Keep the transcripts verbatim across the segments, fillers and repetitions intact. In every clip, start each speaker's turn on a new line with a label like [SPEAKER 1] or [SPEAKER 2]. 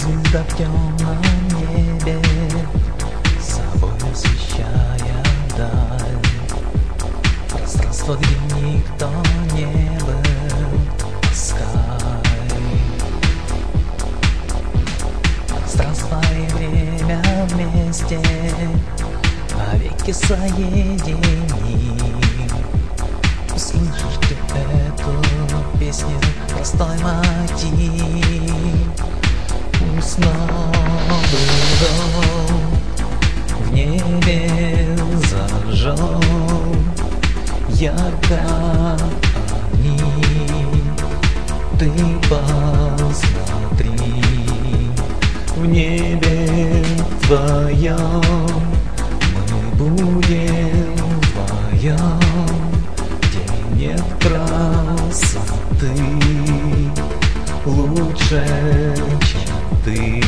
[SPEAKER 1] звезда в темном небе, собой освещая даль. Пространство, где никто не был, Sky. Пространство и время вместе навеки соедини. Услышишь ты эту песню, простой мотив. Пусть новый дом в небе зажжен ярко огни. Ты посмотри, в небе твоем мы будем вдвоем, где нет красоты лучше, чем ты.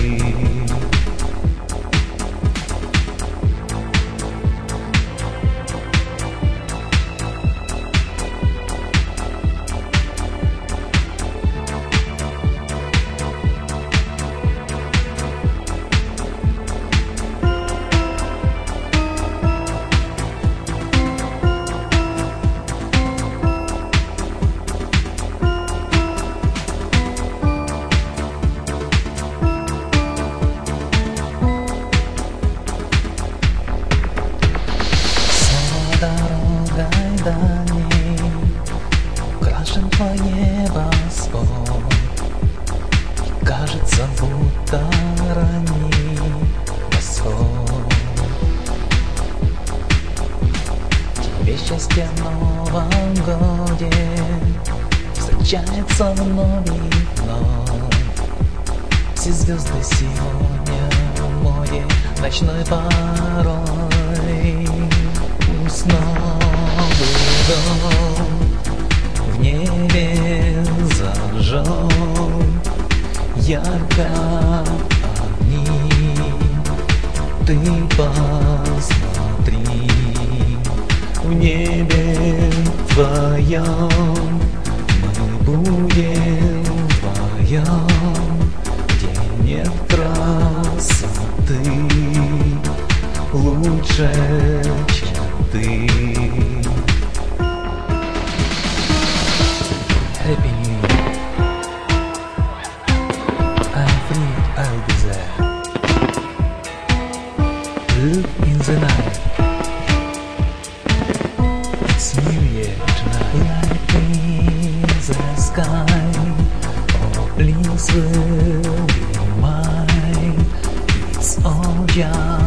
[SPEAKER 1] Дорогой дальней украшен твой небосвод, и кажется, будто ранний восход. Тебе счастье в Новом годе встречается вновь и вновь. Все звезды сегодня в моде ночной порой. Пусть новый дом в небе зажжен ярко огни. Ты посмотри, в небе твоем мы будем вдвоем, где нет красоты лучше, чем ты. Happy New Year. I'm free, I'll be there. Look in the night. It's New Year tonight. Light in the sky. Oh, please will be mine. It's all just